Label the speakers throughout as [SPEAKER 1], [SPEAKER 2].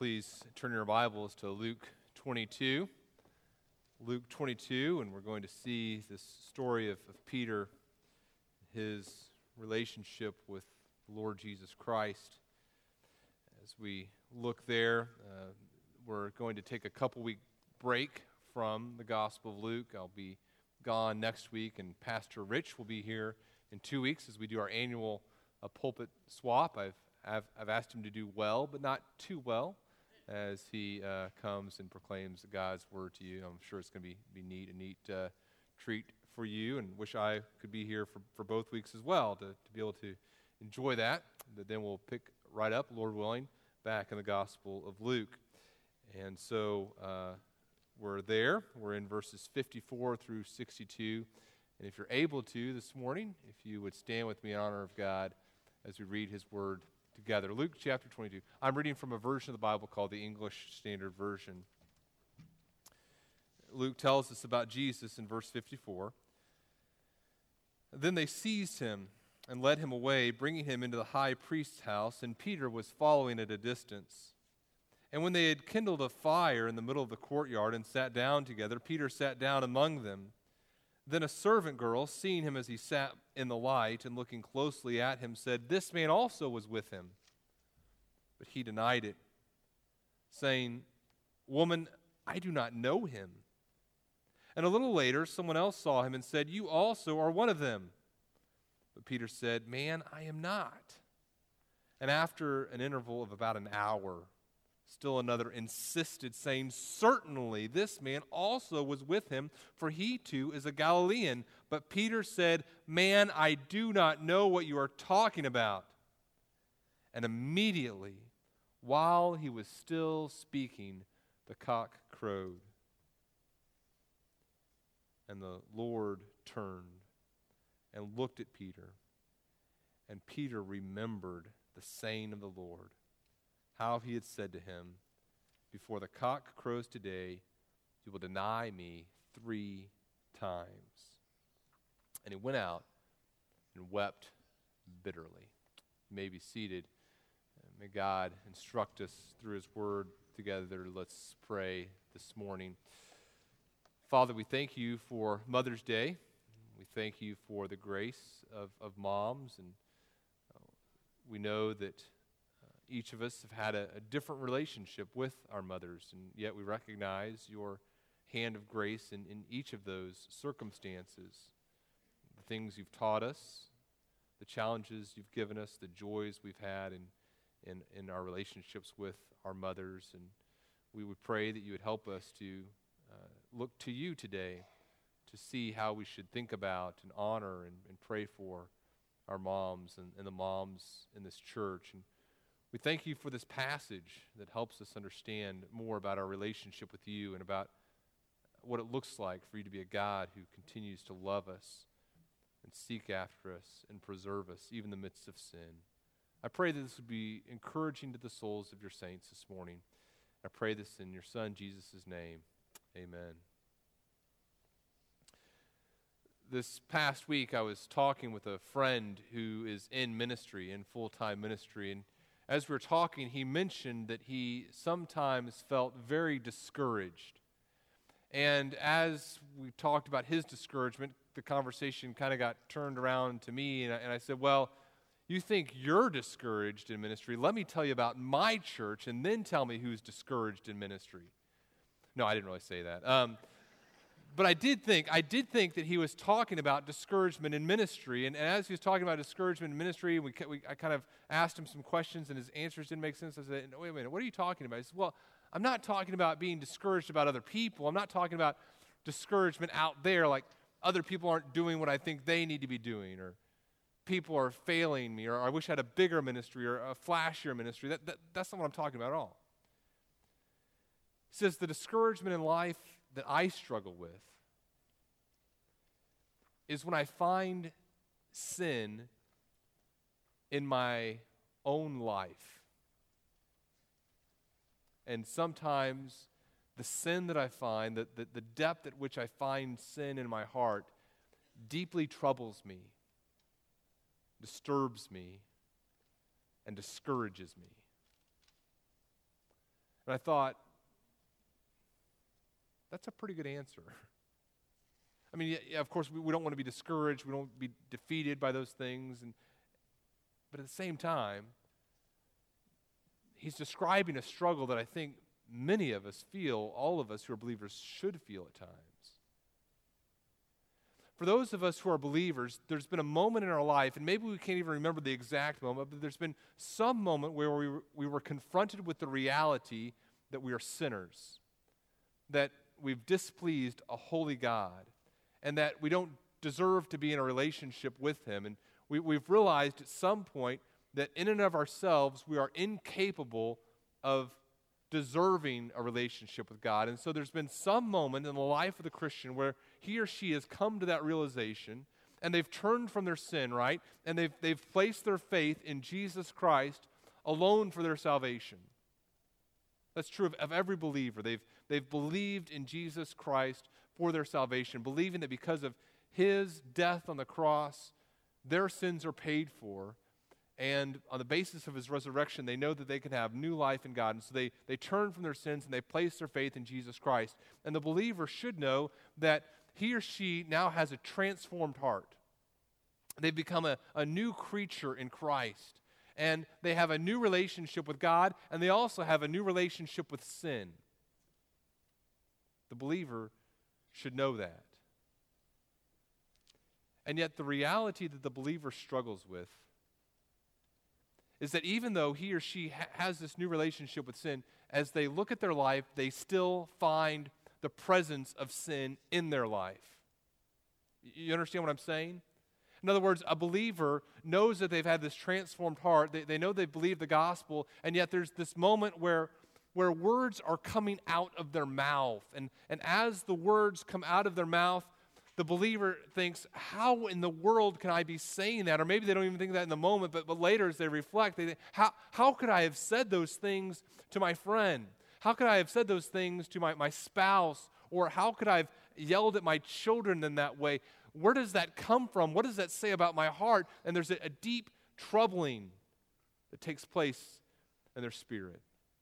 [SPEAKER 1] please turn your Bibles to Luke 22. Luke 22, and we're going to see this story of Peter, his relationship with the Lord Jesus Christ. As we look there, we're going to take a couple-week break from the Gospel of Luke. I'll be gone next week, and Pastor Rich will be here in 2 weeks as we do our annual pulpit swap. I've asked him to do well, but not too well, as he comes and proclaims God's word to you. I'm sure it's going to be a neat treat for you, and wish I could be here for both weeks as well to be able to enjoy that. But then we'll pick right up, Lord willing, back in the Gospel of Luke. And so we're there. We're in verses 54 through 62. And if you're able to this morning, if you would stand with me in honor of God as we read his word together. Luke chapter 22. I'm reading from a version of the Bible called the English Standard Version. Luke tells us about Jesus in verse 54. Then they seized him and led him away, bringing him into the high priest's house, and Peter was following at a distance. And when they had kindled a fire in the middle of the courtyard and sat down together, Peter sat down among them. Then a servant girl, seeing him as he sat in the light and looking closely at him, said, "This man also was with him." But he denied it, saying, "Woman, I do not know him." And a little later, someone else saw him and said, "You also are one of them." But Peter said, "Man, I am not." And after an interval of about an hour, still another insisted, saying, "Certainly this man also was with him, for he too is a Galilean." But Peter said, "Man, I do not know what you are talking about." And immediately, while he was still speaking, the cock crowed. And the Lord turned and looked at Peter. And Peter remembered the saying of the Lord, how he had said to him, "Before the cock crows today, you will deny me 3 times. And he went out and wept bitterly. You may be seated. May God instruct us through his word together. Let's pray this morning. Father, we thank you for Mother's Day. We thank you for the grace of moms. And we know that each of us have had a different relationship with our mothers, and yet we recognize your hand of grace in each of those circumstances. The things you've taught us, the challenges you've given us, the joys we've had in our relationships with our mothers. And we would pray that you would help us to look to you today to see how we should think about and honor and pray for our moms and the moms in this church. And we thank you for this passage that helps us understand more about our relationship with you and about what it looks like for you to be a God who continues to love us and seek after us and preserve us, even in the midst of sin. I pray that this would be encouraging to the souls of your saints this morning. I pray this in your Son, Jesus' name. Amen. This past week, I was talking with a friend who is in ministry, in full-time ministry, and as we were talking, he mentioned that he sometimes felt very discouraged. And as we talked about his discouragement, the conversation kind of got turned around to me, and I said, "Well, you think you're discouraged in ministry? Let me tell you about my church, and then tell me who's discouraged in ministry." No, I didn't really say that. But I did think that he was talking about discouragement in ministry. And as he was talking about discouragement in ministry, I kind of asked him some questions, and his answers didn't make sense. I said, "No, wait a minute, what are you talking about?" He said, "Well, I'm not talking about being discouraged about other people. I'm not talking about discouragement out there, like other people aren't doing what I think they need to be doing, or people are failing me, or I wish I had a bigger ministry or a flashier ministry. That's not what I'm talking about at all." He says, "The discouragement in life that I struggle with is when I find sin in my own life. And sometimes the sin that I find, the depth at which I find sin in my heart, deeply troubles me, disturbs me, and discourages me." And I thought, that's a pretty good answer. I mean, yeah, of course, we don't want to be discouraged. We don't want to be defeated by those things. But at the same time, he's describing a struggle that I think many of us feel, all of us who are believers should feel at times. For those of us who are believers, there's been a moment in our life, and maybe we can't even remember the exact moment, but there's been some moment where we were confronted with the reality that we are sinners, that we've displeased a holy God, and that we don't deserve to be in a relationship with Him. And we've realized at some point that in and of ourselves, we are incapable of deserving a relationship with God. And so there's been some moment in the life of the Christian where he or she has come to that realization, and they've turned from their sin, right? And they've placed their faith in Jesus Christ alone for their salvation. That's true of every believer. They've believed in Jesus Christ for their salvation, believing that because of His death on the cross, their sins are paid for. And on the basis of His resurrection, they know that they can have new life in God. And so they turn from their sins and they place their faith in Jesus Christ. And the believer should know that he or she now has a transformed heart. They've become a new creature in Christ. And they have a new relationship with God, and they also have a new relationship with sin. The believer should know that. And yet the reality that the believer struggles with is that even though he or she has this new relationship with sin, as they look at their life, they still find the presence of sin in their life. You understand what I'm saying? In other words, a believer knows that they've had this transformed heart. They know they believe the gospel, and yet there's this moment where words are coming out of their mouth. And as the words come out of their mouth, the believer thinks, how in the world can I be saying that? Or maybe they don't even think that in the moment, but later as they reflect, they think, how could I have said those things to my friend? How could I have said those things to my spouse? Or how could I have yelled at my children in that way? Where does that come from? What does that say about my heart? And there's a deep troubling that takes place in their spirit.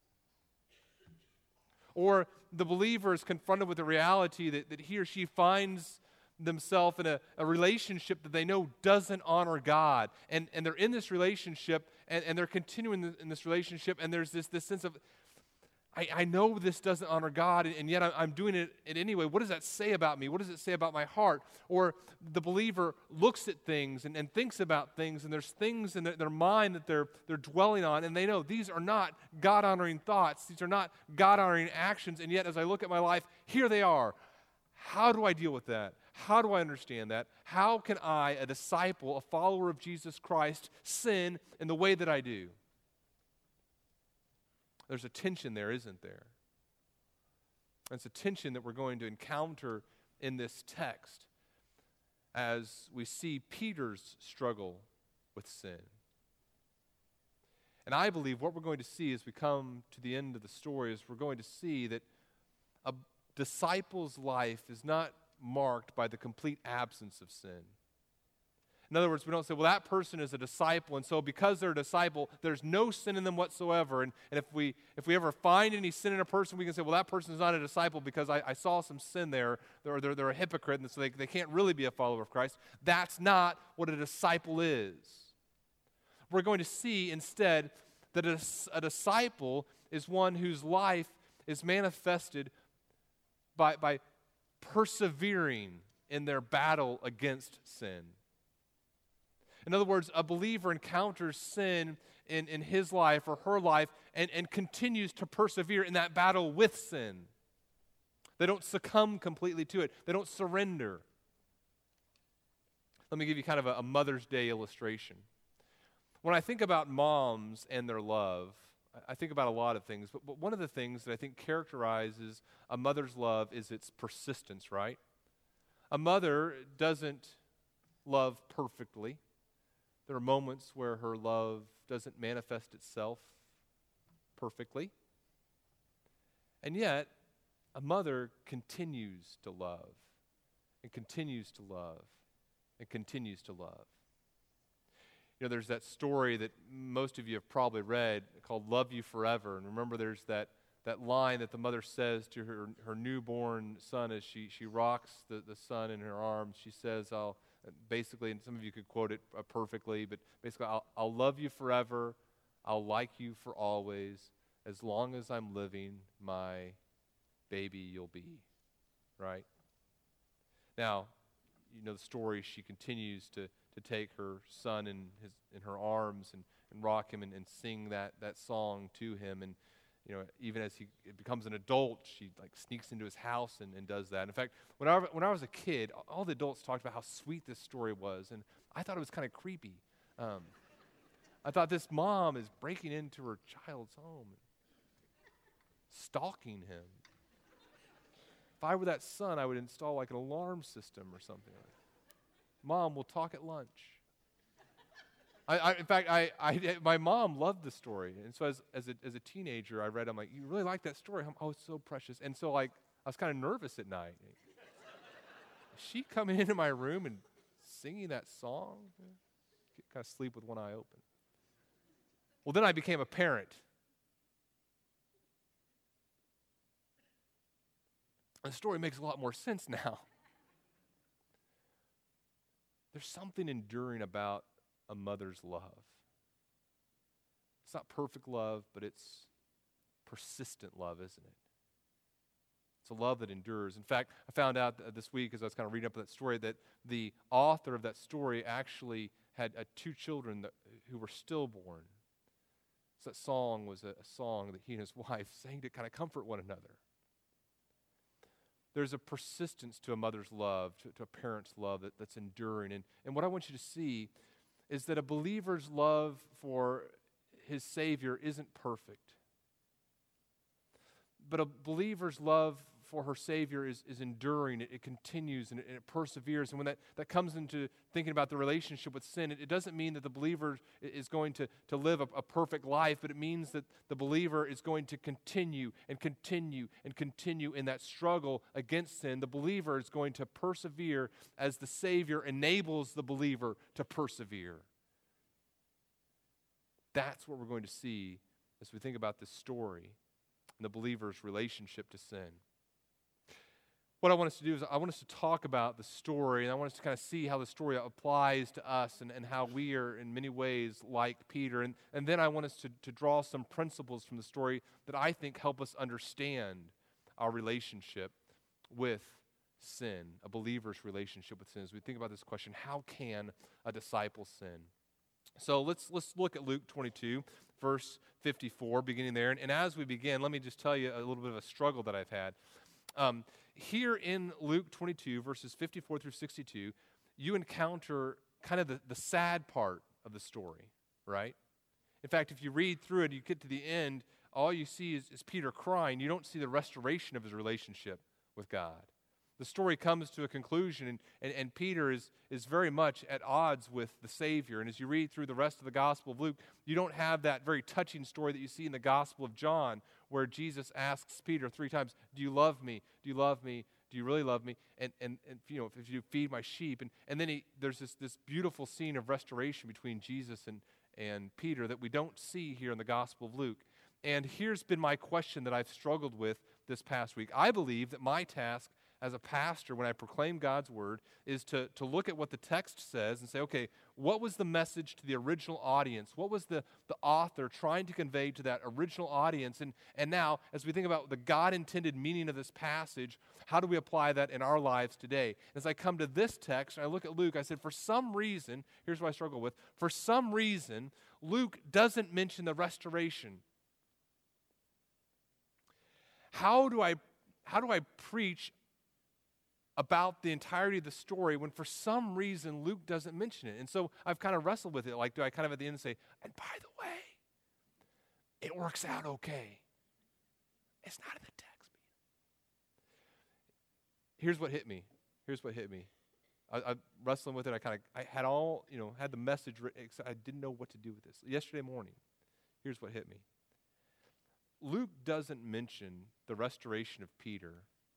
[SPEAKER 1] Or the believer is confronted with the reality that he or she finds themselves in a relationship that they know doesn't honor God. And they're in this relationship, and they're continuing in this relationship, and there's this sense of, I know this doesn't honor God, and yet I'm doing it anyway. What does that say about me? What does it say about my heart? Or the believer looks at things and thinks about things, and there's things in their mind that they're dwelling on, and they know these are not God-honoring thoughts. These are not God-honoring actions, and yet as I look at my life, here they are. How do I deal with that? How do I understand that? How can I, a disciple, a follower of Jesus Christ, sin in the way that I do? There's a tension there, isn't there? It's a tension that we're going to encounter in this text as we see Peter's struggle with sin. And I believe what we're going to see as we come to the end of the story is we're going to see that a disciple's life is not marked by the complete absence of sin. In other words, we don't say, well, that person is a disciple, and so because they're a disciple, there's no sin in them whatsoever. And if we ever find any sin in a person, we can say, well, that person is not a disciple because I saw some sin there, or they're a hypocrite, and so they can't really be a follower of Christ. That's not what a disciple is. We're going to see instead that a disciple is one whose life is manifested by persevering in their battle against sin. In other words, a believer encounters sin in his life or her life and continues to persevere in that battle with sin. They don't succumb completely to it. They don't surrender. Let me give you kind of a Mother's Day illustration. When I think about moms and their love, I think about a lot of things, but one of the things that I think characterizes a mother's love is its persistence, right? A mother doesn't love perfectly. There are moments where her love doesn't manifest itself perfectly. And yet, a mother continues to love and continues to love and continues to love. You know, there's that story that most of you have probably read called Love You Forever. And remember, there's that that line that the mother says to her newborn son as she rocks the son in her arms. She says, basically, and some of you could quote it perfectly, but basically, I'll love you forever. I'll like you for always. As long as I'm living, my baby you'll be. Right? Now, you know the story. She continues to take her son in her arms and rock him and sing that song to him. And you know, even as he becomes an adult, she like sneaks into his house and does that. In fact, when I was a kid, all the adults talked about how sweet this story was, and I thought it was kind of creepy. I thought this mom is breaking into her child's home, stalking him. If I were that son, I would install like an alarm system or something. Mom, we'll talk at lunch. In fact, my mom loved the story, and so as a teenager, I read. I'm like, you really like that story? Oh, it's so precious. And so like I was kind of nervous at night. Is she coming into my room and singing that song? Kind of sleep with one eye open. Well, then I became a parent. The story makes a lot more sense now. There's something enduring about a mother's love. It's not perfect love, but it's persistent love, isn't it? It's a love that endures. In fact, I found out this week as I was kind of reading up that story that the author of that story actually had 2 children who were stillborn. So that song was a song that he and his wife sang to kind of comfort one another. There's a persistence to a mother's love, to a parent's love that's enduring. And what I want you to see is that a believer's love for his Savior isn't perfect. But a believer's love for her Savior is enduring. It continues and it perseveres. And when that comes into thinking about the relationship with sin, it doesn't mean that the believer is going to live a perfect life, but it means that the believer is going to continue and continue and continue in that struggle against sin. The believer is going to persevere as the Savior enables the believer to persevere. That's what we're going to see as we think about this story and the believer's relationship to sin. What I want us to do is I want us to talk about the story, and I want us to kind of see how the story applies to us and how we are in many ways like Peter. And then I want us to draw some principles from the story that I think help us understand our relationship with sin, a believer's relationship with sin. As we think about this question, how can a disciple sin? So let's look at Luke 22, verse 54, beginning there. And as we begin, let me just tell you a little bit of a struggle that I've had. Here in Luke 22, verses 54 through 62, you encounter kind of the sad part of the story, right? In fact, if you read through it, you get to the end, all you see is Peter crying. You don't see the restoration of his relationship with God. The story comes to a conclusion, and Peter is very much at odds with the Savior. And as you read through the rest of the Gospel of Luke, you don't have that very touching story that you see in the Gospel of John, where Jesus asks Peter 3 times, do you love me? Do you love me? Do you really love me? And you know, if you feed my sheep. And then there's this beautiful scene of restoration between Jesus and Peter that we don't see here in the Gospel of Luke. And here's been my question that I've struggled with this past week. I believe that my task as a pastor, when I proclaim God's word, is to look at what the text says and say, okay, what was the message to the original audience? What was the author trying to convey to that original audience? And now, as we think about the God-intended meaning of this passage, how do we apply that in our lives today? As I come to this text, I look at Luke, I said, for some reason, here's what I struggle with, for some reason, Luke doesn't mention the restoration. How do I preach about the entirety of the story when for some reason Luke doesn't mention it? And so I've kind of wrestled with it. Like, do I kind of at the end say, and by the way, it works out okay? It's not in the text. Here's what hit me. I wrestling with it. I had all, had the message written. I didn't know what to do with this. Yesterday morning, here's what hit me. Luke doesn't mention the restoration of Peter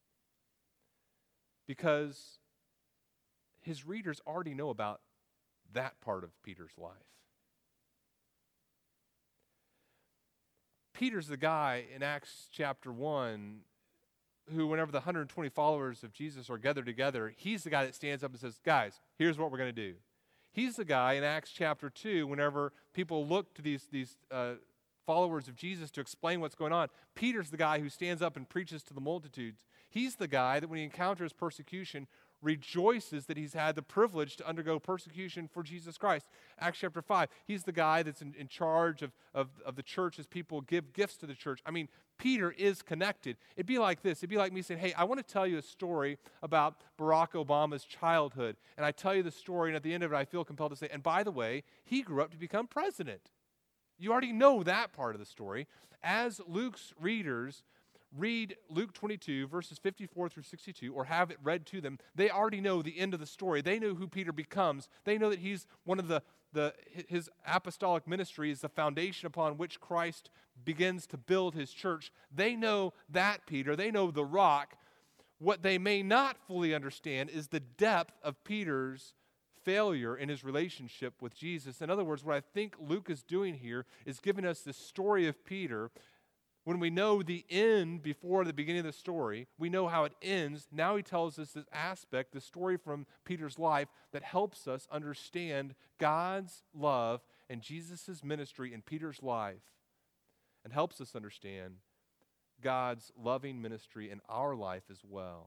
[SPEAKER 1] because his readers already know about that part of Peter's life. Peter's the guy in Acts chapter 1 who, whenever the 120 followers of Jesus are gathered together, he's the guy that stands up and says, guys, here's what we're going to do. He's the guy in Acts chapter 2, whenever people look to these followers of Jesus to explain what's going on, Peter's the guy who stands up and preaches to the multitudes. He's the guy that when he encounters persecution, rejoices that he's had the privilege to undergo persecution for Jesus Christ. Acts chapter 5, he's the guy that's in charge of the church as people give gifts to the church. I mean, Peter is connected. It'd be like this. It'd be like me saying, hey, I want to tell you a story about Barack Obama's childhood. And I tell you the story, and at the end of it, I feel compelled to say, and by the way, he grew up to become president. You already know that part of the story. As Luke's readers read Luke 22, verses 54 through 62, or have it read to them, they already know the end of the story. They know who Peter becomes. They know that he's one of his apostolic ministry is the foundation upon which Christ begins to build his church. They know that Peter. They know the rock. What they may not fully understand is the depth of Peter's failure in his relationship with Jesus. In other words, what I think Luke is doing here is giving us the story of Peter. When we know the end before the beginning of the story, we know how it ends. Now he tells us this aspect, the story from Peter's life, that helps us understand God's love and Jesus' ministry in Peter's life, and helps us understand God's loving ministry in our life as well.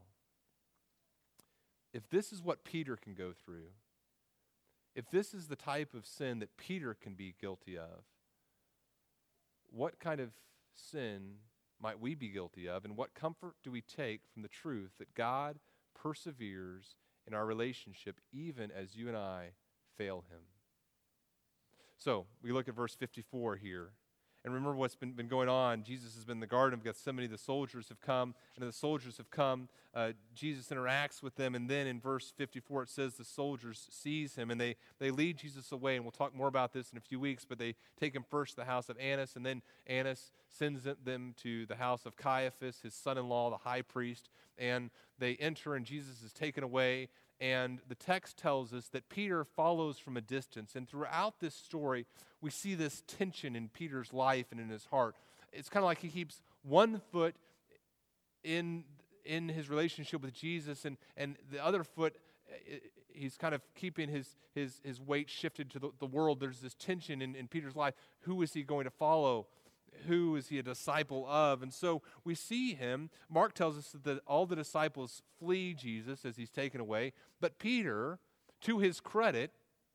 [SPEAKER 1] If this is what Peter can go through, if this is the type of sin that Peter can be guilty of, what kind of sin might we be guilty of, and what comfort do we take from the truth that God perseveres in our relationship even as you and I fail him? So, we look at verse 54 here. And remember what's been going on. Jesus has been in the Garden of Gethsemane. The soldiers have come. And the soldiers have come. Jesus interacts with them. And then in verse 54, it says the soldiers seize him. And they lead Jesus away. And we'll talk more about this in a few weeks. But they take him first to the house of Annas. And then Annas sends them to the house of Caiaphas, his son-in-law, the high priest. And they enter, and Jesus is taken away. And the text tells us that Peter follows from a distance. And throughout this story, we see this tension in Peter's life and in his heart. It's kind of like he keeps one foot in his relationship with Jesus, and the other foot, he's kind of keeping his weight shifted to the world. There's this tension in Peter's life. Who is he going to follow? Who is he a disciple of? And so we see him. Mark tells us that all the disciples flee Jesus as he's taken away. But Peter, to his credit,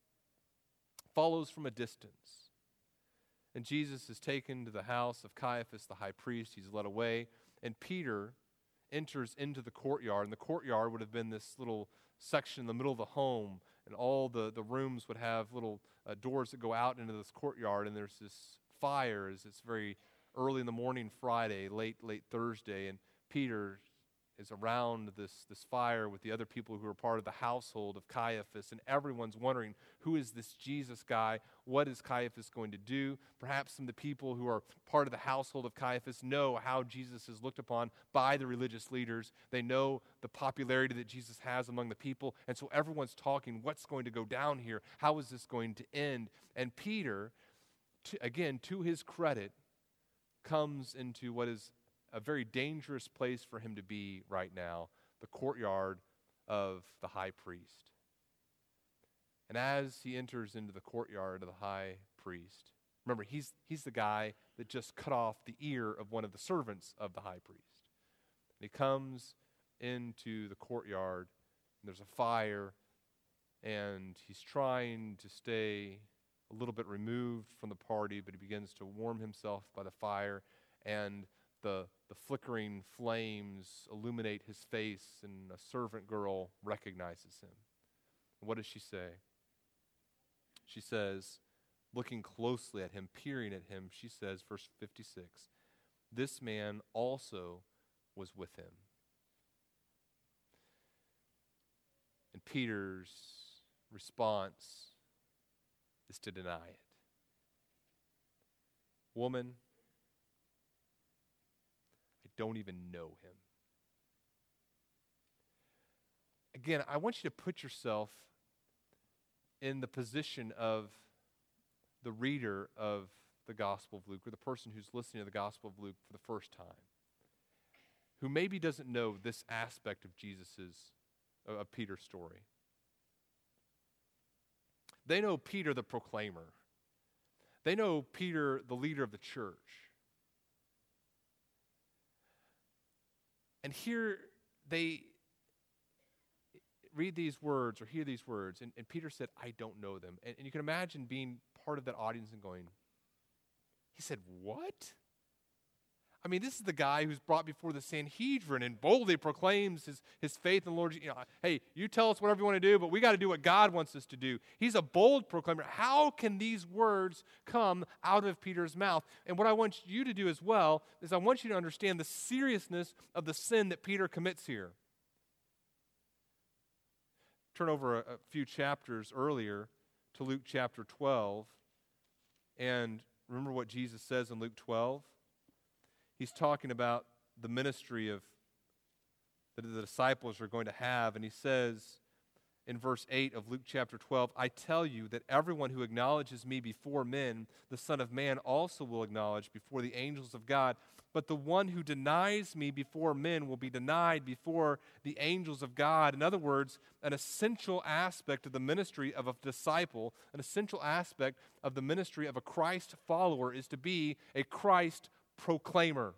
[SPEAKER 1] follows from a distance. And Jesus is taken to the house of Caiaphas, the high priest. He's led away. And Peter enters into the courtyard. And the courtyard would have been this little section in the middle of the home. And all the rooms would have little doors that go out into this courtyard. And there's this fire as it's very early in the morning Friday, late Thursday, and Peter is around this fire with the other people who are part of the household of Caiaphas, and everyone's wondering, who is this Jesus guy? What is Caiaphas going to do? Perhaps some of the people who are part of the household of Caiaphas know how Jesus is looked upon by the religious leaders. They know the popularity that Jesus has among the people, and so everyone's talking, what's going to go down here? How is this going to end? And Peter, again, to his credit, comes into what is a very dangerous place for him to be right now, the courtyard of the high priest. And as he enters into the courtyard of the high priest, remember, he's the guy that just cut off the ear of one of the servants of the high priest. And he comes into the courtyard, and there's a fire, and he's trying to stay a little bit removed from the party, but he begins to warm himself by the fire, and the flickering flames illuminate his face, and a servant girl recognizes him. What does she say? She says, looking closely at him, peering at him, she says, verse 56, this man also was with him. And Peter's response is to deny it. Woman, I don't even know him. Again, I want you to put yourself in the position of the reader of the Gospel of Luke, or the person who's listening to the Gospel of Luke for the first time, who maybe doesn't know this aspect of Peter's story. They know Peter the proclaimer. They know Peter the leader of the church. And here they read these words or hear these words, and Peter said, I don't know them. And you can imagine being part of that audience and going, he said, what? I mean, this is the guy who's brought before the Sanhedrin and boldly proclaims his faith in the Lord. Hey, you tell us whatever you want to do, but we got to do what God wants us to do. He's a bold proclaimer. How can these words come out of Peter's mouth? And what I want you to do as well is I want you to understand the seriousness of the sin that Peter commits here. Turn over a few chapters earlier to Luke chapter 12, and remember what Jesus says in Luke 12? He's talking about the ministry that the disciples are going to have, and he says in verse 8 of Luke chapter 12, I tell you that everyone who acknowledges me before men, the Son of Man also will acknowledge before the angels of God. But the one who denies me before men will be denied before the angels of God. In other words, an essential aspect of the ministry of a disciple, an essential aspect of the ministry of a Christ follower is to be a Christ proclaimer.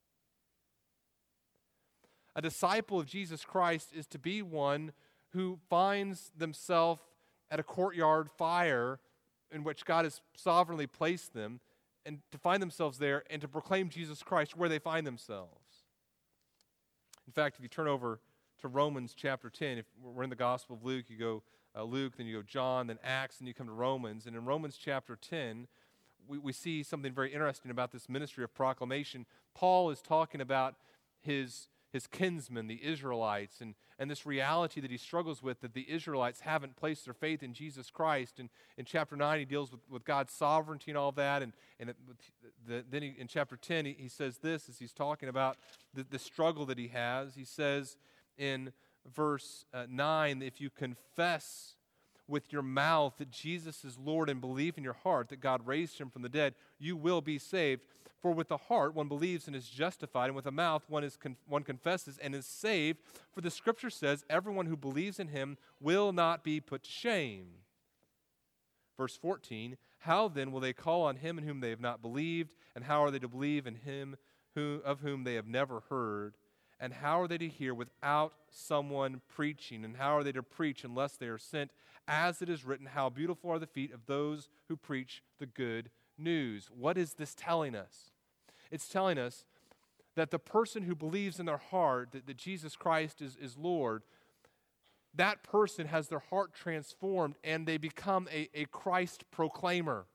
[SPEAKER 1] A disciple of Jesus Christ is to be one who finds themselves at a courtyard fire in which God has sovereignly placed them, and to find themselves there and to proclaim Jesus Christ where they find themselves. In fact, if you turn over to Romans chapter 10, if we're in the Gospel of Luke, you go Luke, then you go John, then Acts, and you come to Romans. And in Romans chapter 10, we see something very interesting about this ministry of proclamation. Paul is talking about his kinsmen, the Israelites, and this reality that he struggles with, that the Israelites haven't placed their faith in Jesus Christ. And in chapter 9, he deals with God's sovereignty and all that. Then in chapter 10, he says this as he's talking about the struggle that he has. He says in verse 9, if you confess with your mouth that Jesus is Lord and believe in your heart that God raised him from the dead, you will be saved. For with the heart one believes and is justified, and with the mouth one confesses and is saved. For the Scripture says, everyone who believes in him will not be put to shame. Verse 14, how then will they call on him in whom they have not believed? And how are they to believe in him of whom they have never heard? And how are they to hear without someone preaching? And how are they to preach unless they are sent? As it is written, how beautiful are the feet of those who preach the good news. What is this telling us? It's telling us that the person who believes in their heart that Jesus Christ is Lord, that person has their heart transformed and they become a Christ proclaimer.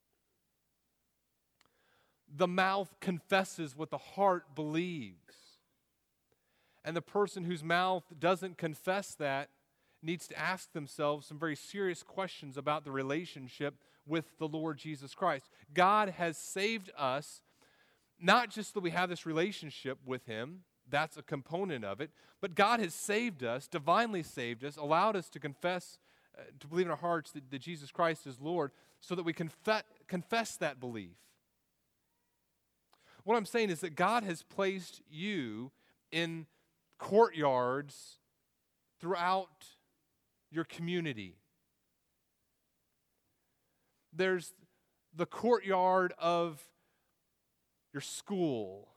[SPEAKER 1] The mouth confesses what the heart believes. And the person whose mouth doesn't confess that needs to ask themselves some very serious questions about the relationship with the Lord Jesus Christ. God has saved us, not just that we have this relationship with him, that's a component of it, but God has saved us, divinely saved us, allowed us to confess, to believe in our hearts that Jesus Christ is Lord, so that we confess that belief. What I'm saying is that God has placed you in courtyards throughout your community. There's the courtyard of your school.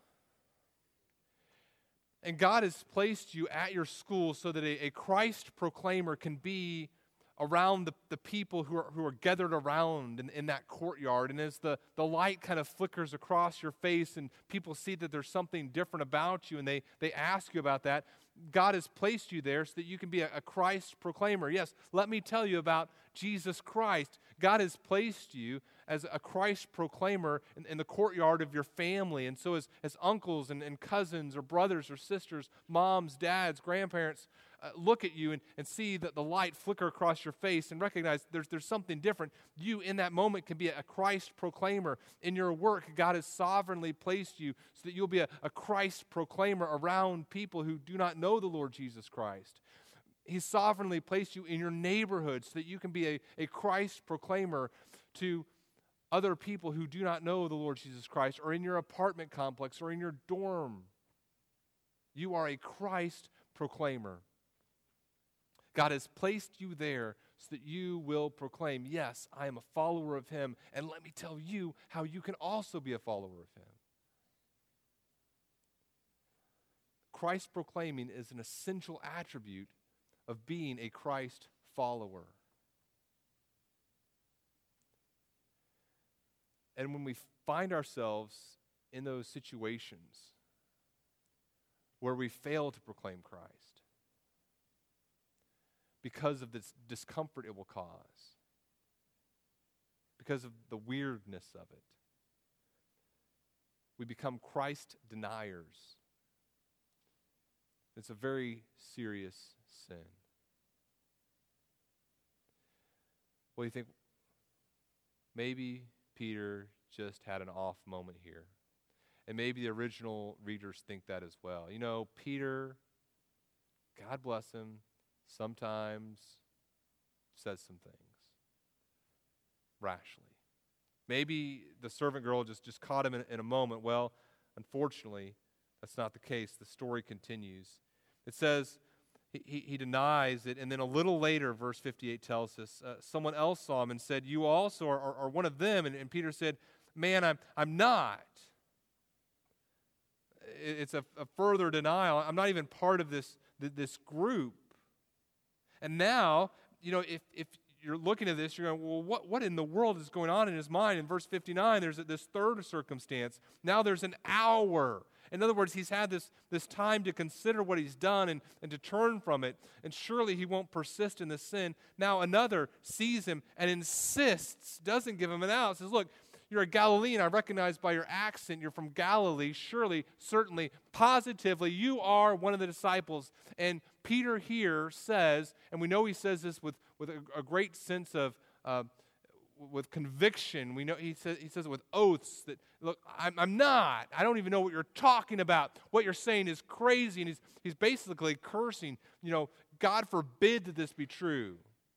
[SPEAKER 1] And God has placed you at your school so that a Christ proclaimer can be around the people who are gathered around in that courtyard. And as the light kind of flickers across your face and people see that there's something different about you and they ask you about that, God has placed you there so that you can be a Christ proclaimer. Yes, let me tell you about Jesus Christ. God has placed you as a Christ proclaimer in the courtyard of your family. And so as uncles and cousins or brothers or sisters, moms, dads, grandparents, look at you and see that the light flicker across your face and recognize there's something different. You in that moment can be a Christ proclaimer. In your work, God has sovereignly placed you so that you'll be a Christ proclaimer around people who do not know the Lord Jesus Christ. He's sovereignly placed you in your neighborhood so that you can be a Christ proclaimer to other people who do not know the Lord Jesus Christ, or in your apartment complex, or in your dorm. You are a Christ proclaimer. God has placed you there so that you will proclaim, yes, I am a follower of Him, and let me tell you how you can also be a follower of Him. Christ proclaiming is an essential attribute of being a Christ follower. And when we find ourselves in those situations where we fail to proclaim Christ because of this discomfort it will cause, because of the weirdness of it, we become Christ deniers. It's a very serious sin. Well, you think maybe Peter just had an off moment here. And maybe the original readers think that as well. You know, Peter, God bless him, sometimes says some things rashly. Maybe the servant girl just caught him in a moment. Well, unfortunately, that's not the case. The story continues. It says he denies it, and then a little later, verse 58 tells us, someone else saw him and said, you also are one of them. And Peter said, man, I'm not. It's a further denial. I'm not even part of this group. And now, you know, if you're looking at this, you're going, well, what in the world is going on in his mind? In verse 59, there's this third circumstance. Now there's an hour. In other words, he's had this time to consider what he's done and to turn from it. And surely he won't persist in this sin. Now another sees him and insists, doesn't give him an out, says, look, you're a Galilean. I recognize by your accent you're from Galilee. Surely, certainly, positively, you are one of the disciples. And Peter here says, and we know he says this with a great sense of with conviction. We know he says it with oaths that, look, I'm not. I don't even know what you're talking about. What you're saying is crazy. And he's basically cursing, you know, God forbid that this be true.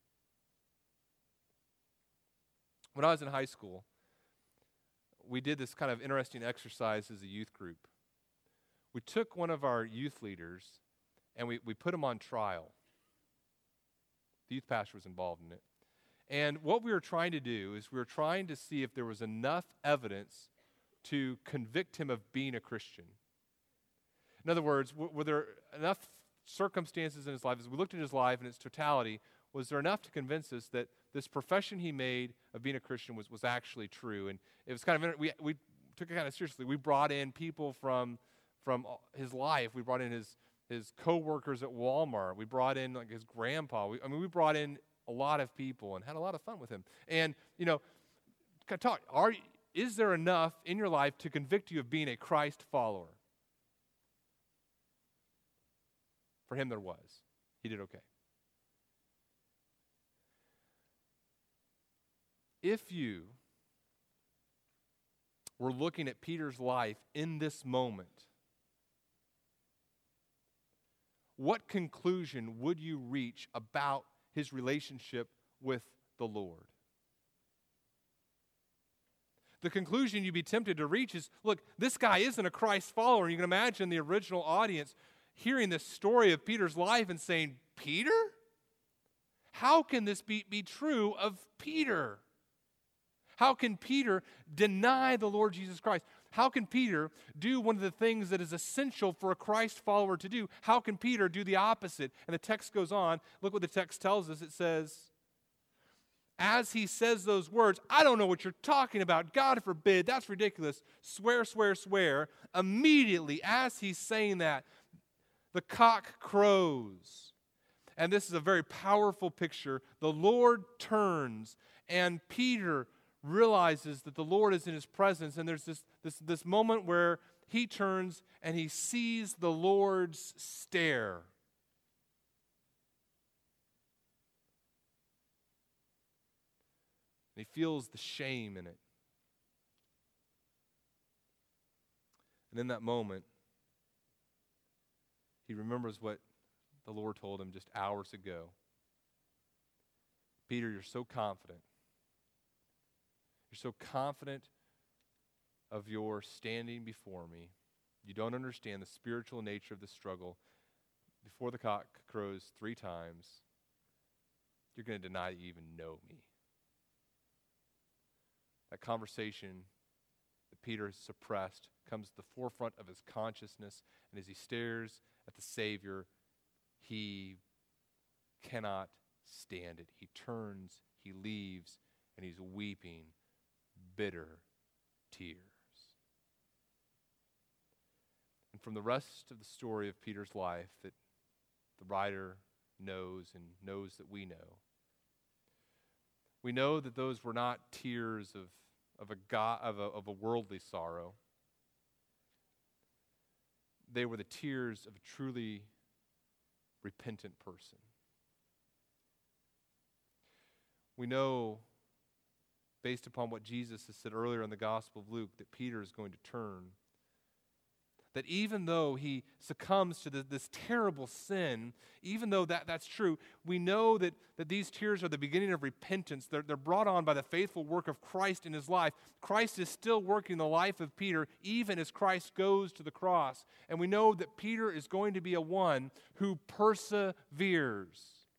[SPEAKER 1] When I was in high school, we did this kind of interesting exercise as a youth group. We took one of our youth leaders and we put him on trial. The youth pastor was involved in it. And what we were trying to do is we were trying to see if there was enough evidence to convict him of being a Christian. In other words, were there enough circumstances in his life, as we looked at his life in its totality, was there enough to convince us that this profession he made of being a Christian was actually true? And it was kind of, we took it kind of seriously. We brought in people from his life. We brought in his co-workers at Walmart. We brought in like his grandpa. We brought in a lot of people and had a lot of fun with him. And, you know, is there enough in your life to convict you of being a Christ follower? For him there was. He did okay. If you were looking at Peter's life in this moment, what conclusion would you reach about his relationship with the Lord? The conclusion you'd be tempted to reach is, look, this guy isn't a Christ follower. You can imagine the original audience hearing this story of Peter's life and saying, Peter? How can this be true of Peter? How can Peter deny the Lord Jesus Christ? How can Peter do one of the things that is essential for a Christ follower to do? How can Peter do the opposite? And the text goes on. Look what the text tells us. It says, as he says those words, I don't know what you're talking about. God forbid. That's ridiculous. Swear, swear, swear. Immediately, as he's saying that, the cock crows. And this is a very powerful picture. The Lord turns, and Peter realizes that the Lord is in his presence, and there's this moment where he turns and he sees the Lord's stare. And he feels the shame in it. And in that moment, he remembers what the Lord told him just hours ago. Peter, you're so confident. You're so confident of your standing before me. You don't understand the spiritual nature of the struggle. Before the cock crows 3 times, you're going to deny that you even know me. That conversation that Peter has suppressed comes to the forefront of his consciousness, and as he stares at the Savior, he cannot stand it. He turns, he leaves, and he's weeping bitter tears. And from the rest of the story of Peter's life that the writer knows and knows that we know that those were not tears of a worldly sorrow. They were the tears of a truly repentant person. We know, based upon what Jesus has said earlier in the Gospel of Luke, that Peter is going to turn. That even though he succumbs to this terrible sin, even though that's true, we know that these tears are the beginning of repentance. They're brought on by the faithful work of Christ in his life. Christ is still working the life of Peter, even as Christ goes to the cross. And we know that Peter is going to be a one who perseveres.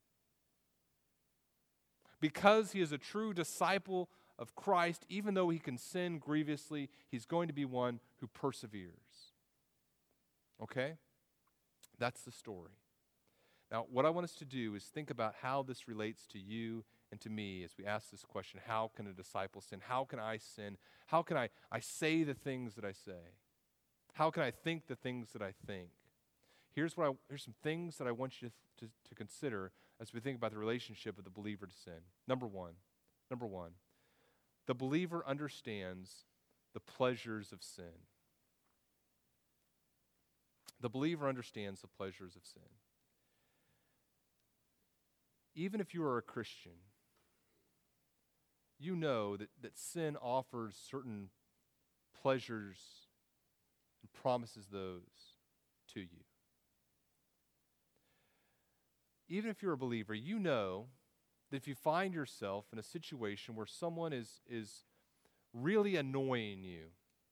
[SPEAKER 1] Because he is a true disciple of Christ, even though he can sin grievously, he's going to be one who perseveres. Okay? That's the story. Now, what I want us to do is think about how this relates to you and to me as we ask this question, how can a disciple sin? How can I sin? How can I say the things that I say? How can I think the things that I think? Here's some things that I want you to consider as we think about the relationship of the believer to sin. Number one, the believer understands the pleasures of sin. The believer understands the pleasures of sin. Even if you are a Christian, you know that sin offers certain pleasures and promises those to you. Even if you're a believer, you know that if you find yourself in a situation where someone is really annoying you,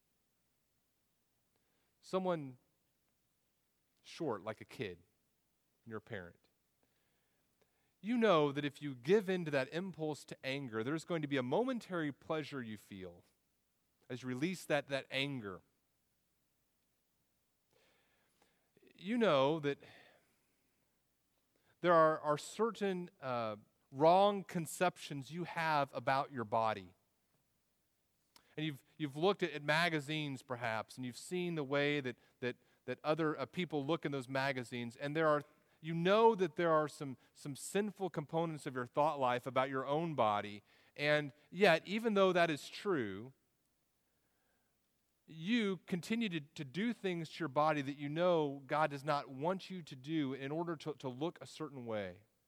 [SPEAKER 1] someone short, like a kid, and you're a parent, you know that if you give in to that impulse to anger, there's going to be a momentary pleasure you feel as you release that anger. You know that there are certain wrong conceptions you have about your body. And you've looked at magazines perhaps, and you've seen the way that other people look in those magazines, and you know that there are some sinful components of your thought life about your own body, and yet, even though that is true, you continue to do things to your body that you know God does not want you to do in order to look a certain way.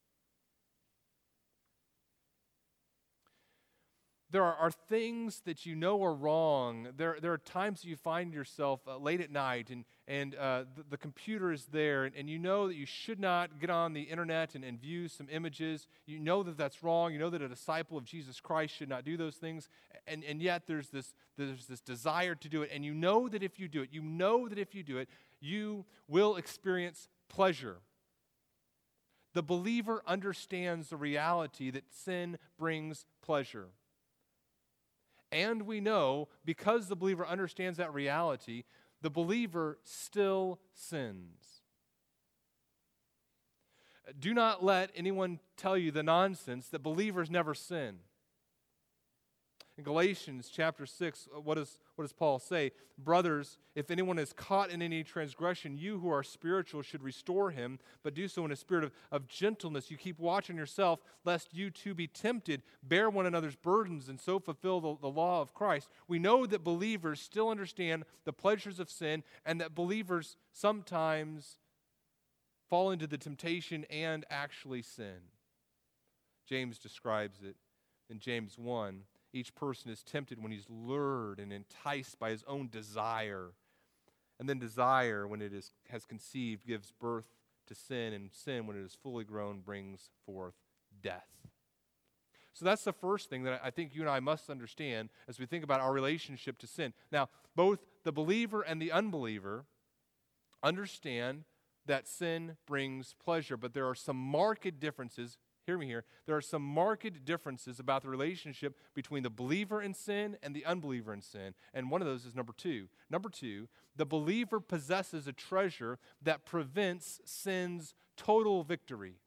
[SPEAKER 1] There are things that you know are wrong. There are times you find yourself late at night and the computer is there and you know that you should not get on the internet and view some images. You know that that's wrong. You know that a disciple of Jesus Christ should not do those things. And yet there's this desire to do it. And you know that if you do it, you will experience pleasure. The believer understands the reality that sin brings pleasure. And we know, because the believer understands that reality, the believer still sins. Do not let anyone tell you the nonsense that believers never sin. In Galatians chapter 6, what does Paul say? Brothers, if anyone is caught in any transgression, you who are spiritual should restore him, but do so in a spirit of gentleness. You keep watching yourself, lest you too be tempted. Bear one another's burdens, and so fulfill the law of Christ. We know that believers still understand the pleasures of sin, and that believers sometimes fall into the temptation and actually sin. James describes it in James 1. Each person is tempted when he's lured and enticed by his own desire. And then desire, when it has conceived, gives birth to sin, and sin, when it is fully grown, brings forth death. So that's the first thing that I think you and I must understand as we think about our relationship to sin. Now, both the believer and the unbeliever understand that sin brings pleasure, but there are some marked differences. Hear me here. There are some marked differences about the relationship between the believer in sin and the unbeliever in sin. And one of those is number two. Number two, the believer possesses a treasure that prevents sin's total victory.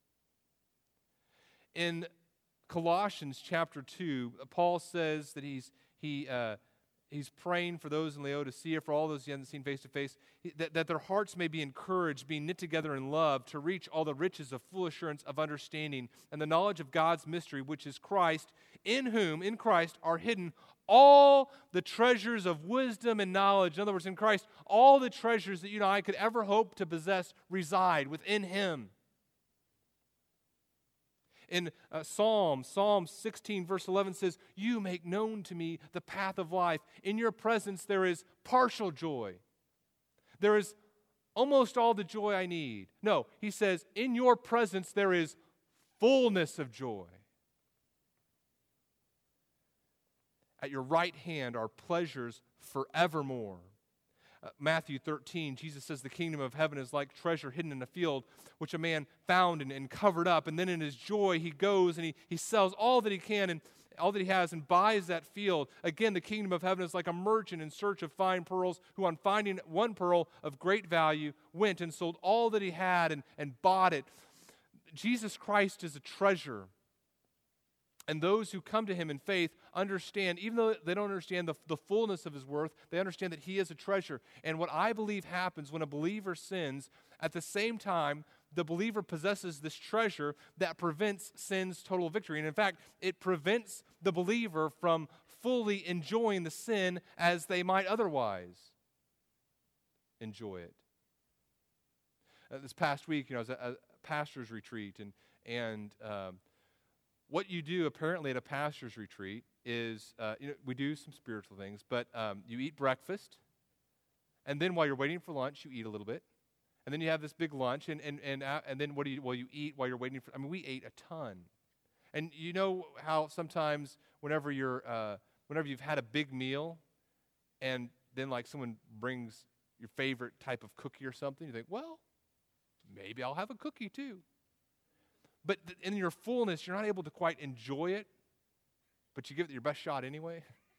[SPEAKER 1] In Colossians chapter 2, Paul says that he's praying for those in Laodicea, for all those he hasn't seen face to face, that their hearts may be encouraged, being knit together in love, to reach all the riches of full assurance of understanding and the knowledge of God's mystery, which is Christ, in whom, in Christ, are hidden all the treasures of wisdom and knowledge. In other words, in Christ, all the treasures that you and I could ever hope to possess reside within Him. In Psalm 16, verse 11 says, "You make known to me the path of life. In your presence there is partial joy. There is almost all the joy I need." No, he says, in your presence there is fullness of joy. At your right hand are pleasures forevermore. Matthew 13, Jesus says the kingdom of heaven is like treasure hidden in a field, which a man found and covered up. And then in his joy, he goes and he sells all that he can and all that he has and buys that field. Again, the kingdom of heaven is like a merchant in search of fine pearls, who on finding one pearl of great value went and sold all that he had and bought it. Jesus Christ is a treasure. And those who come to Him in faith understand, even though they don't understand the fullness of His worth, they understand that He is a treasure. And what I believe happens when a believer sins, at the same time, the believer possesses this treasure that prevents sin's total victory. And in fact, it prevents the believer from fully enjoying the sin as they might otherwise enjoy it. This past week, I was at a pastor's retreat, and what you do apparently at a pastor's retreat is, we do some spiritual things, but you eat breakfast, and then while you're waiting for lunch, you eat a little bit, and then you have this big lunch, and then what do you eat while you're waiting for? We ate a ton, and you know how sometimes whenever you've had a big meal, and then like someone brings your favorite type of cookie or something, you think, well, maybe I'll have a cookie too. But in your fullness, you're not able to quite enjoy it, but you give it your best shot anyway.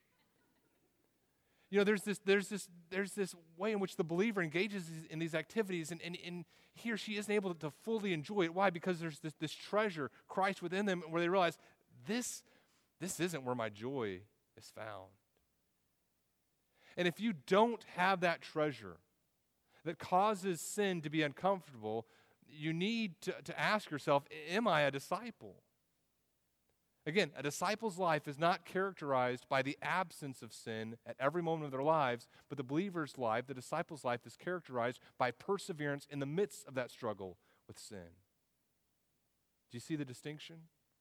[SPEAKER 1] There's this way in which the believer engages in these activities, and he or she isn't able to fully enjoy it. Why? Because there's this treasure, Christ within them, where they realize this isn't where my joy is found. And if you don't have that treasure that causes sin to be uncomfortable, you need to ask yourself, am I a disciple? Again, a disciple's life is not characterized by the absence of sin at every moment of their lives, but the believer's life, the disciple's life, is characterized by perseverance in the midst of that struggle with sin. Do you see the distinction?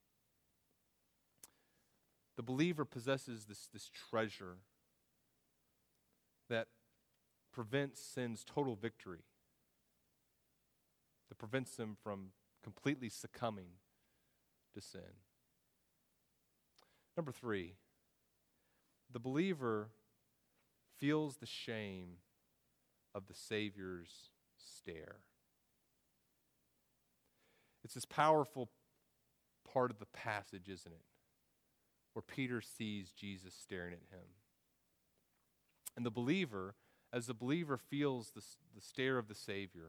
[SPEAKER 1] The believer possesses this treasure that prevents sin's total victory, that prevents them from completely succumbing to sin. Number 3, the believer feels the shame of the Savior's stare. It's this powerful part of the passage, isn't it? Where Peter sees Jesus staring at him. And the believer, as the believer feels the stare of the Savior,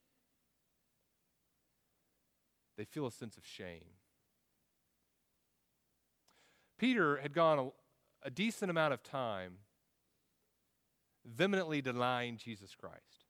[SPEAKER 1] they feel a sense of shame. Peter had gone a decent amount of time vehemently denying Jesus Christ.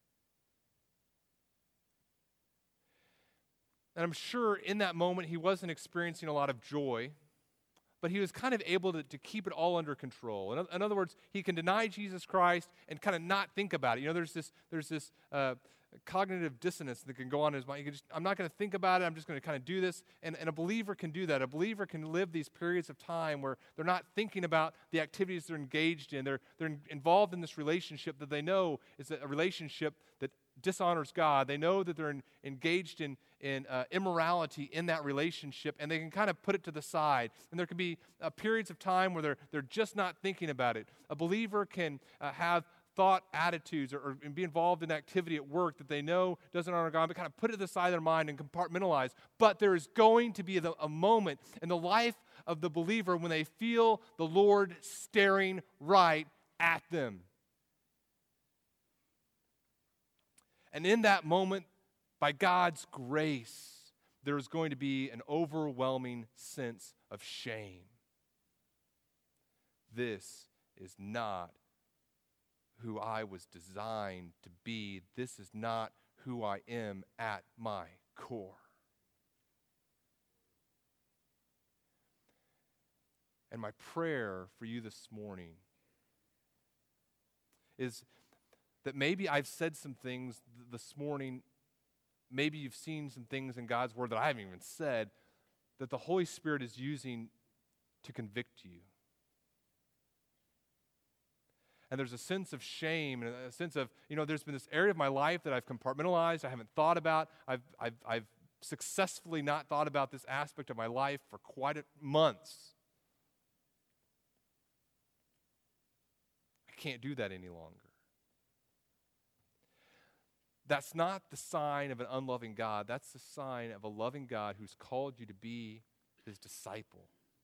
[SPEAKER 1] And I'm sure in that moment he wasn't experiencing a lot of joy, but he was kind of able to keep it all under control. In other words, he can deny Jesus Christ and kind of not think about it. There's this cognitive dissonance that can go on in his mind. I'm not going to think about it. I'm just going to kind of do this. And a believer can do that. A believer can live these periods of time where they're not thinking about the activities they're engaged in. They're involved in this relationship that they know is a relationship that dishonors God. They know that they're engaged in immorality in that relationship, and they can kind of put it to the side. And there can be periods of time where they're just not thinking about it. A believer can have thought attitudes or be involved in activity at work that they know doesn't honor God, but kind of put it to the side of their mind and compartmentalize. But there is going to be a moment in the life of the believer when they feel the Lord staring right at them. And in that moment, by God's grace, there is going to be an overwhelming sense of shame. This is not who I was designed to be. This is not who I am at my core. And my prayer for you this morning is that maybe I've said some things this morning, maybe you've seen some things in God's Word that I haven't even said, that the Holy Spirit is using to convict you. And there's a sense of shame and a sense of, there's been this area of my life that I've compartmentalized, I haven't thought about. I've successfully not thought about this aspect of my life for quite months. I can't do that any longer. That's not the sign of an unloving God. That's the sign of a loving God who's called you to be his disciple.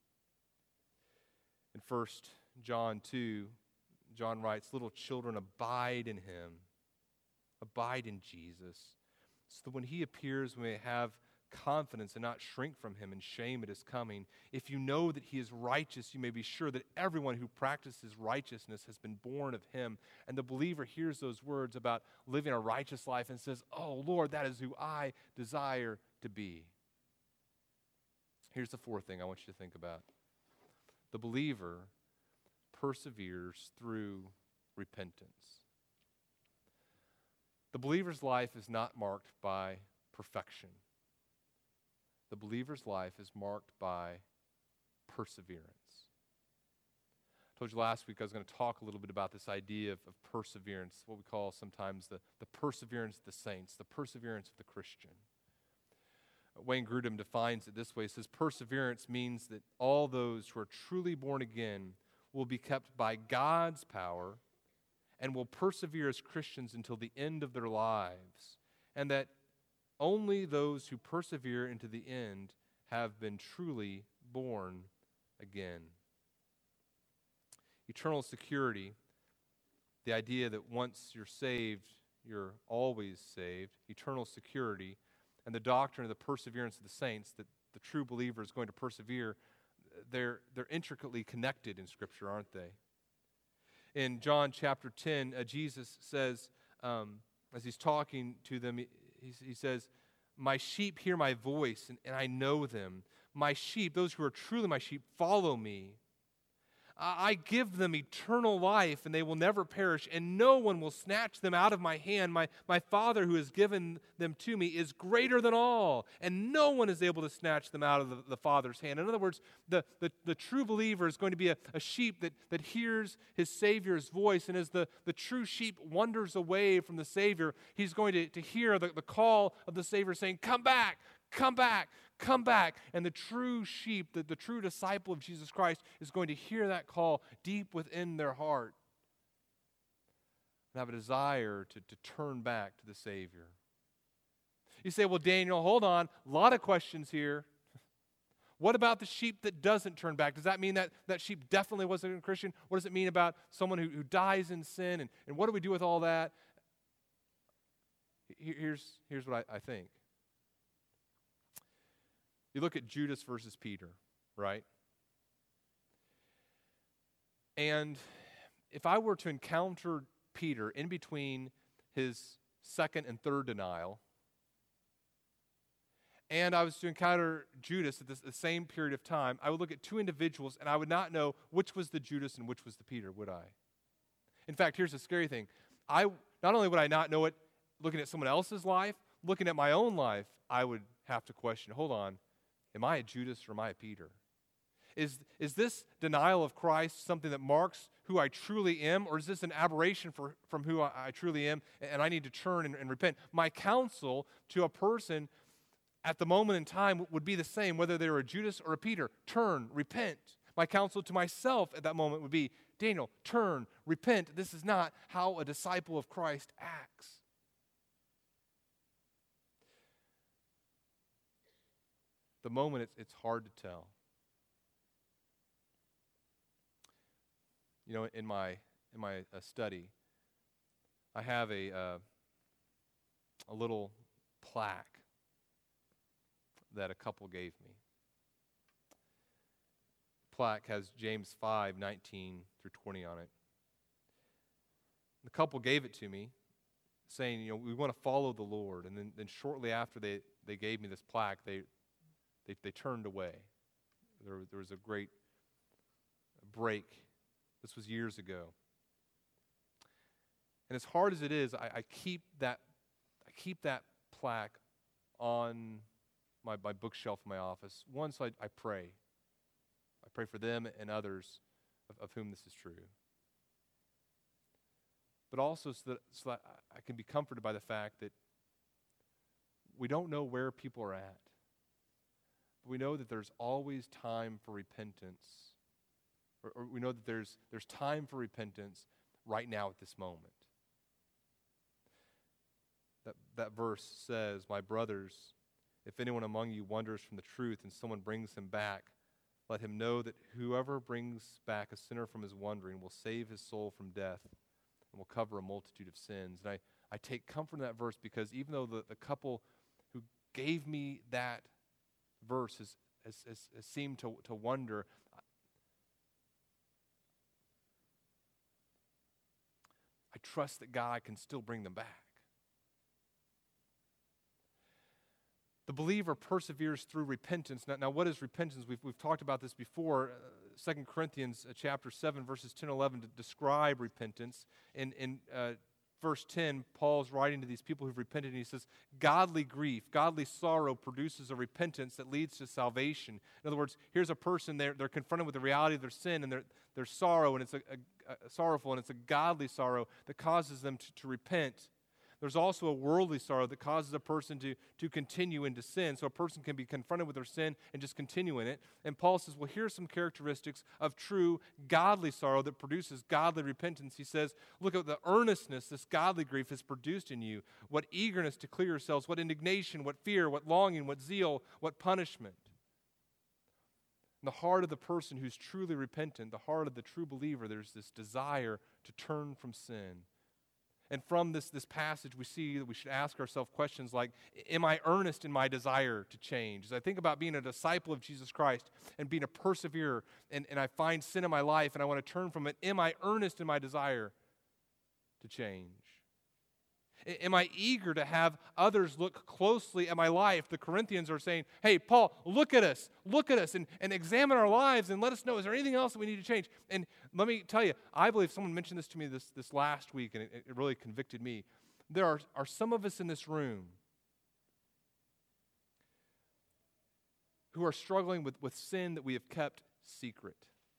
[SPEAKER 1] In 1 John 2, John writes, "Little children, abide in him. Abide in Jesus, so that when he appears, we may have confidence and not shrink from him in shame at his coming. If you know that he is righteous, you may be sure that everyone who practices righteousness has been born of him." And the believer hears those words about living a righteous life and says, "Oh, Lord, that is who I desire to be." Here's the fourth thing I want you to think about. The believer perseveres through repentance. The believer's life is not marked by perfection. The believer's life is marked by perseverance. I told you last week I was going to talk a little bit about this idea of perseverance, what we call sometimes the perseverance of the saints, the perseverance of the Christian. Wayne Grudem defines it this way. He says, perseverance means that all those who are truly born again will be kept by God's power and will persevere as Christians until the end of their lives, and that only those who persevere into the end have been truly born again. Eternal security, the idea that once you're saved, you're always saved, eternal security, and the doctrine of the perseverance of the saints, that the true believer is going to persevere, they're intricately connected in Scripture, aren't they? In John chapter 10, Jesus says, as he's talking to them, he says, "My sheep hear my voice, and I know them. My sheep, those who are truly my sheep, follow me. I give them eternal life, and they will never perish, and no one will snatch them out of my hand. My Father who has given them to me is greater than all, and no one is able to snatch them out of the Father's hand." In other words, the true believer is going to be a sheep that hears his Savior's voice, and as the true sheep wanders away from the Savior, he's going to hear the call of the Savior saying, "Come back, come back, come back." And the true sheep, the true disciple of Jesus Christ, is going to hear that call deep within their heart and have a desire to turn back to the Savior. You say, "Well, Daniel, hold on. A lot of questions here. What about the sheep that doesn't turn back? Does that mean that sheep definitely wasn't a Christian? What does it mean about someone who dies in sin? And what do we do with all that?" Here's what I think. You look at Judas versus Peter, right? And if I were to encounter Peter in between his second and third denial, and I was to encounter Judas at the same period of time, I would look at two individuals and I would not know which was the Judas and which was the Peter, would I? In fact, here's the scary thing. Not only would I not know it looking at someone else's life, looking at my own life, I would have to question, hold on, am I a Judas or am I a Peter? Is this denial of Christ something that marks who I truly am, or is this an aberration from who I truly am, and I need to turn and repent? My counsel to a person at the moment in time would be the same, whether they were a Judas or a Peter. Turn, repent. My counsel to myself at that moment would be, Daniel, turn, repent. This is not how a disciple of Christ acts. The moment, it's hard to tell. You know, in my study, I have a little plaque that a couple gave me. The plaque has James 5:19 through 20 on it. The couple gave it to me, saying, you know, we want to follow the Lord. And then shortly after they gave me this plaque, they turned away. There was a great break. This was years ago. And as hard as it is, I keep that plaque on my bookshelf in my office. Once I pray. I pray for them and others of whom this is true. But also so that I can be comforted by the fact that we don't know where people are at. But we know that there's always time for repentance. Or we know that there's time for repentance right now at this moment. That verse says, my brothers, if anyone among you wanders from the truth and someone brings him back, let him know that whoever brings back a sinner from his wandering will save his soul from death and will cover a multitude of sins. And I take comfort in that verse because even though the couple who gave me that verse has seemed to wonder, I trust that God can still bring them back. The believer perseveres through repentance. Now what is repentance? We've talked about this before. 2 Corinthians chapter 7, verses 10 and 11 to describe repentance. In verse 10, Paul's writing to these people who've repented, and he says, godly grief, godly sorrow produces a repentance that leads to salvation. In other words, here's a person, they're confronted with the reality of their sin and their sorrow, and it's a sorrowful, and it's a godly sorrow that causes them to repent. There's also a worldly sorrow that causes a person to continue into sin. So a person can be confronted with their sin and just continue in it. And Paul says, well, here's some characteristics of true godly sorrow that produces godly repentance. He says, look at the earnestness this godly grief has produced in you. What eagerness to clear yourselves, what indignation, what fear, what longing, what zeal, what punishment. In the heart of the person who's truly repentant, the heart of the true believer, there's this desire to turn from sin. And from this passage, we see that we should ask ourselves questions like, am I earnest in my desire to change? As I think about being a disciple of Jesus Christ and being a perseverer, and I find sin in my life and I want to turn from it, am I earnest in my desire to change? Am I eager to have others look closely at my life? The Corinthians are saying, hey, Paul, look at us, and examine our lives and let us know, is there anything else that we need to change? And let me tell you, I believe someone mentioned this to me this last week, and it really convicted me. There are some of us in this room who are struggling with sin that we have kept secret.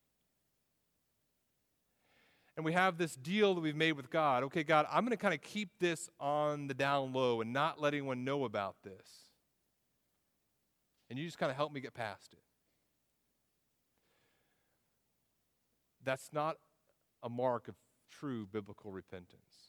[SPEAKER 1] And we have this deal that we've made with God. Okay, God, I'm going to kind of keep this on the down low and not let anyone know about this. And you just kind of help me get past it. That's not a mark of true biblical repentance.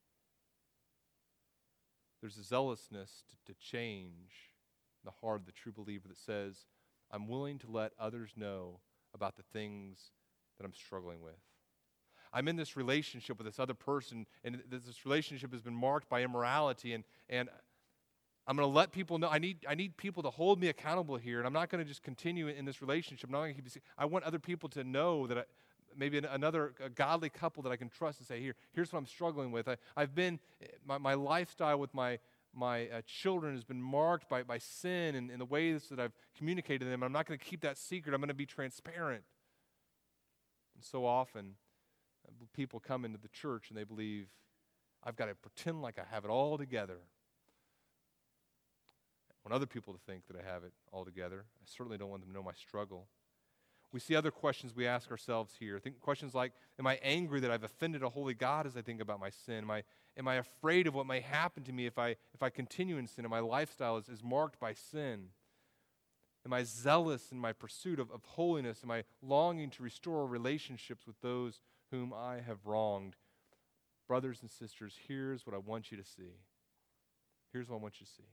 [SPEAKER 1] There's a zealousness to change in the heart of the true believer that says, I'm willing to let others know about the things that I'm struggling with. I'm in this relationship with this other person, and this relationship has been marked by immorality, and I'm going to let people know. I need people to hold me accountable here, and I'm not going to just continue in this relationship. I'm not going to keep. I want other people to know that maybe a godly couple that I can trust and say, here's what I'm struggling with. I've been my lifestyle with my children has been marked by sin and the ways that I've communicated to them. I'm not going to keep that secret. I'm going to be transparent. And so often, people come into the church and they believe, I've got to pretend like I have it all together. I want other people to think that I have it all together. I certainly don't want them to know my struggle. We see other questions we ask ourselves here. Think questions like, am I angry that I've offended a holy God as I think about my sin? Am I afraid of what may happen to me if I continue in sin and my lifestyle is marked by sin? Am I zealous in my pursuit of holiness? Am I longing to restore relationships with those whom I have wronged? Brothers and sisters, here's what I want you to see. Here's what I want you to see.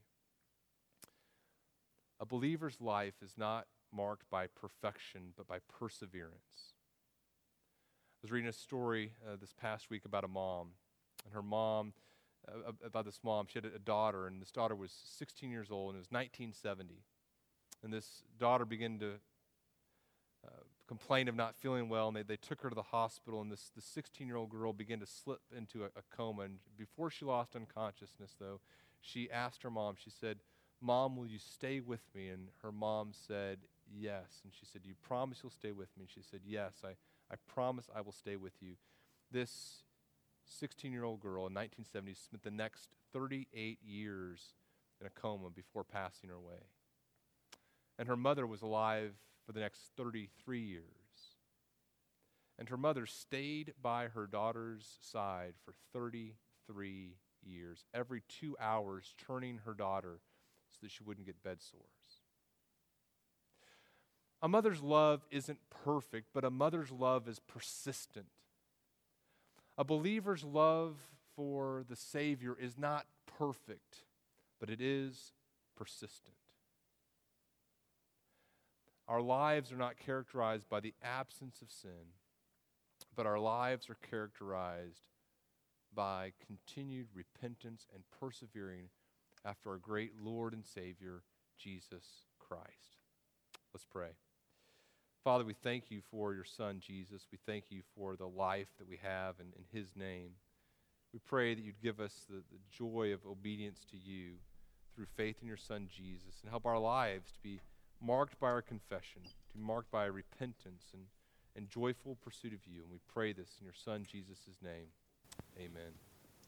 [SPEAKER 1] A believer's life is not marked by perfection, but by perseverance. I was reading a story this past week about a mom, and her mom, about this mom, she had a daughter, and this daughter was 16 years old, and it was 1970. And this daughter began to complain of not feeling well, and they took her to the hospital, and this 16-year-old girl began to slip into a coma. And before she lost unconsciousness, though, she asked her mom, she said, "Mom, will you stay with me?" And her mom said, "Yes." And she said, "Do you promise you'll stay with me?" And she said, "Yes, I promise I will stay with you." This 16-year-old girl in 1970 spent the next 38 years in a coma before passing her away. And her mother was alive for the next 33 years. And her mother stayed by her daughter's side for 33 years, every 2 hours turning her daughter so that she wouldn't get bed sores. A mother's love isn't perfect, but a mother's love is persistent. A believer's love for the Savior is not perfect, but it is persistent. Our lives are not characterized by the absence of sin, but our lives are characterized by continued repentance and persevering after our great Lord and Savior, Jesus Christ. Let's pray. Father, we thank you for your Son, Jesus. We thank you for the life that we have in his name. We pray that you'd give us the joy of obedience to you through faith in your Son, Jesus, and help our lives to be marked by our confession, to be marked by repentance and joyful pursuit of you. And we pray this in your Son, Jesus' name. Amen.